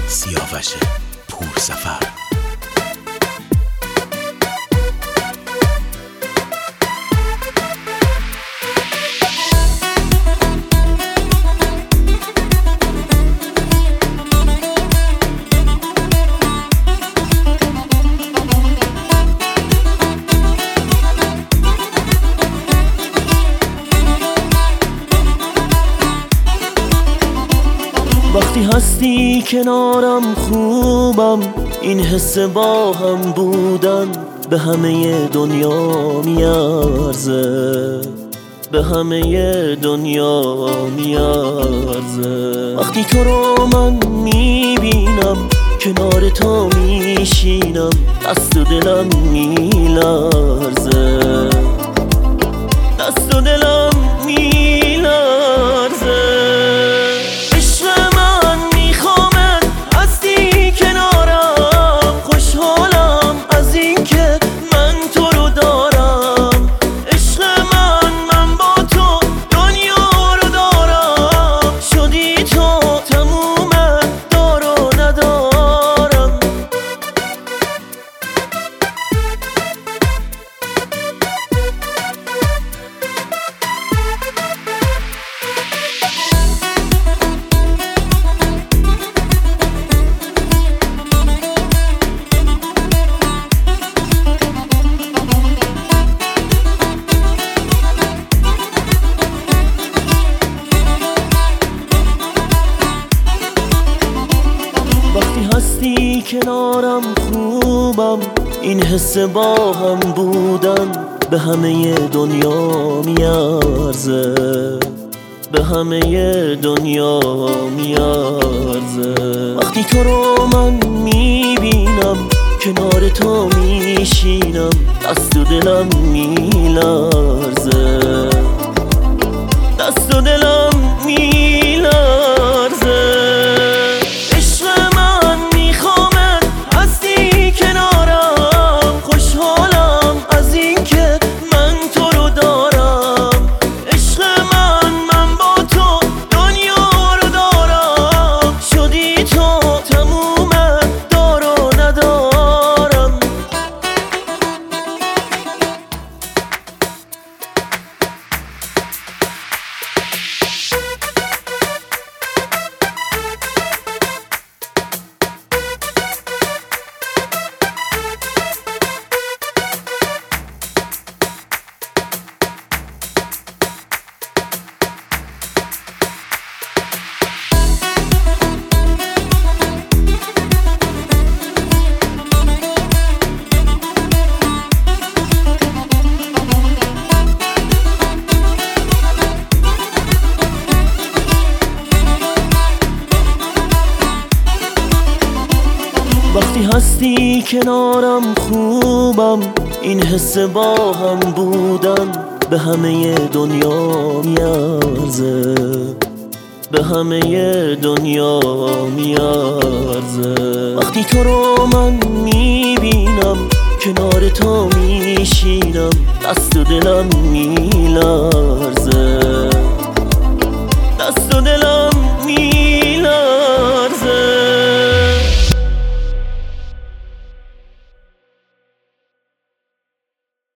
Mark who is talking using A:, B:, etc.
A: سیاوش پورسفر.
B: وقتی هستی کنارم خوبم، این حس با هم بودن به همه دنیا میارزه، به همه دنیا میارزه. وقتی تو رو من میبینم، کنار تو میشینم، دست و دلم میلرزه، دست و دلم میلرزه. هستی کنارم خوبم، این حس با هم بودن به همه دنیا میارزه، به همه دنیا میارزه. وقتی تو رو من میبینم، کنار تو میشینم، دست و دلم میلرزه، دست و دلم میلرزه. وقتی هستی کنارم خوبم، این حس با هم بودن به همه دنیا میارزه، به همه دنیا میارزه. وقتی تو رو من میبینم، کنار تو میشینم، دست و دلم میلرزه.